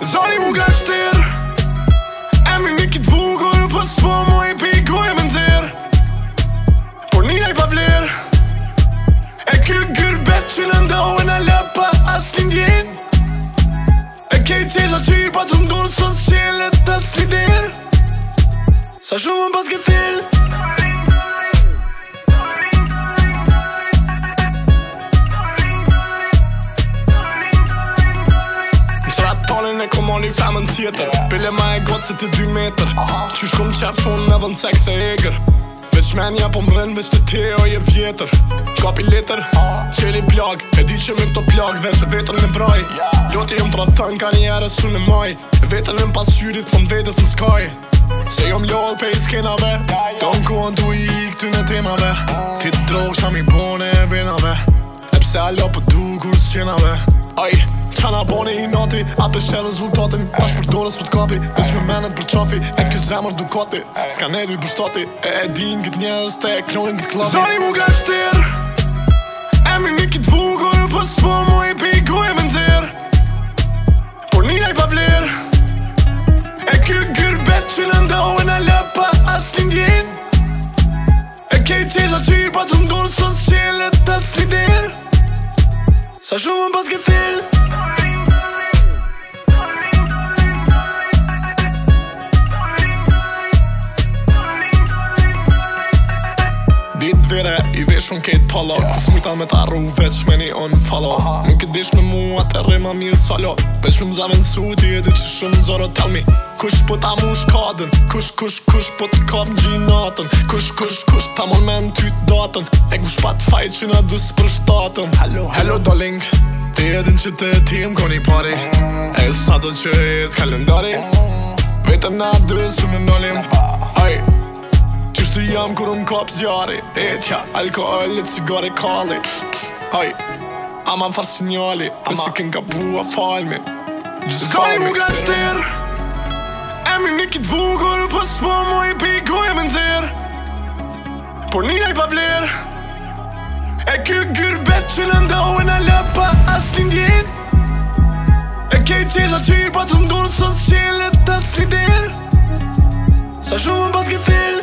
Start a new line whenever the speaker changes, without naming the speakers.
Zoni mu ka shtir Emri një kit bukur Po s'po mu i piku e më nxer Por nina i pa vler E ky gërbet që në ndohen a lëpa as t'indjen E kej qesha që i pa t'u ndurë sos qelet as lider Sa shumë më pas këtë thil E kom mali femën tjetër Pile ma e gotë se të 2 meter Qysh kom qep thonë edhe në seks e eger Veç menja po mren veç të teo je vjetër Kapi letër, qeli plag E di që me këto plag veç e vetër në vraj Loti jom pra thën ka njerë su në maj E vetër në pasyrit thon vetës në skaj Se jom lodh pe i skenave Don kuon tu i këty në temave Ti të drogë qa mi bone e venave E pse allo po du kur s'qenave Aj, qana bone i nati A peshe rezultatin Pa shpërdores për t'kapi Veç me menet për qafi E kjo zemër dukati Ska ne du i bërstati E din këtë njerës te e krojnë këtë klavi Zoni mu ka shtir Emri një kit bukur Po s'po mu i piku e më nxer Por nina i pa vler E ky gërbet që në ndohen a lëpa as t'indjen E kej qesha që i pa t'u ndurë sos qelet as lider Sa shumë më pas këtë thil Ditë vere i veshun kejt pala Kus mujta me ta rru veç me një unfollow Nuk e dish në mua të rima mirë solo Veç më zavën su ti e di që shumë zoro tell me Kush po ta mu shkadën Kush po t'kap në gjinatën Kush ta mon me në ty t'datën E kush pat fajt që na dus për shtatën Hello darling Ti e din që të tim koni pari E sa do që e t'k kalendari Vetëm na dy su në nolim Aj Qështu jam kur unë kap zjari E tja, alkoholit, cigare, kalli Aj Ama më farë sinjali Nësi kën ka bua falmi Zoni mu ka shtir Emri një kit bukur Po s'po mu i piku e më nxer Por nina i pa vler E ky gërbet që në ndohen a lëpa as t'indjen E kej qesha që i pa t'u ndurë sos qelet as lider Sa shumë më pas këtë thil